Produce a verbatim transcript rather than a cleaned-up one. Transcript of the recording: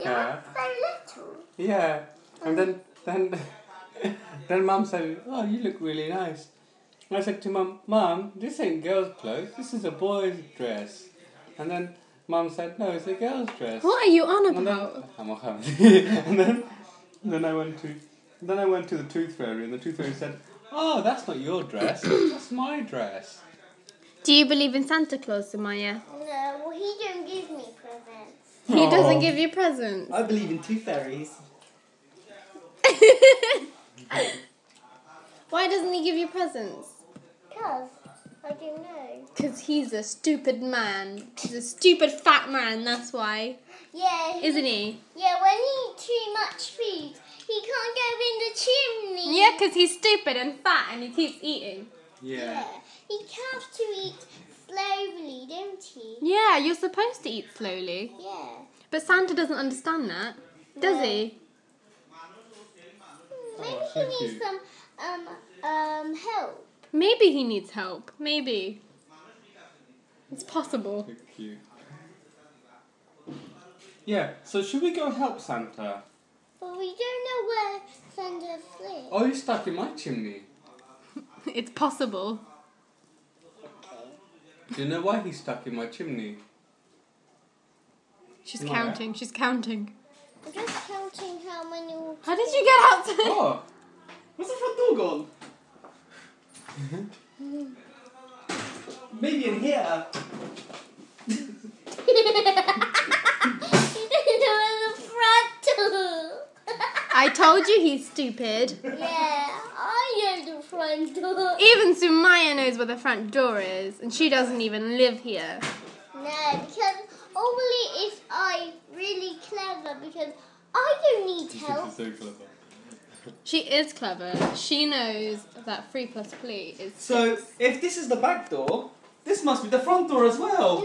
Yeah. So little. Yeah. And then then then Mum said, "Oh, you look really nice." And I said to Mum, "Mum, this ain't girl's clothes. This is a boy's dress." And then Mum said, "No, it's a girl's dress." What are you on And then, about? I'm not having- and then then I went to then I went to the tooth fairy, and the tooth fairy said, "Oh, that's not your dress. That's my dress." Do you believe in Santa Claus, Samaya? No, well, he don't give me presents. He Oh. doesn't give you presents. I believe in tooth fairies. Why doesn't he give you presents? Because I don't know. Because he's a stupid man. He's a stupid fat man, that's why. Yeah. He, Isn't he? Yeah, when he eats too much food, he can't go in the chimney. Yeah, because he's stupid and fat and he keeps eating. Yeah. He has to eat slowly, don't he? Yeah, you're supposed to eat slowly. Yeah. But Santa doesn't understand that, does No. he? Maybe Oh, so he needs cute. some um um help. Maybe he needs help. Maybe. It's possible. So cute. Yeah. So should we go help Santa? But we don't know where Santa lives. Oh, he's stuck in my chimney. It's possible. Do you know why he's stuck in my chimney? She's Why? counting. She's counting. I'm just counting how many. How did you get out to Oh. Where's the front door gone? Maybe in here. You don't know where the front door. I told you he's stupid. Yeah, I know the front door. Even Sumaya knows where the front door is, and she doesn't even live here. No, because only if I really clever, because I don't need She's help. so clever. She is clever. She knows that three plus three is So, if this is the back door, this must be the front door as well.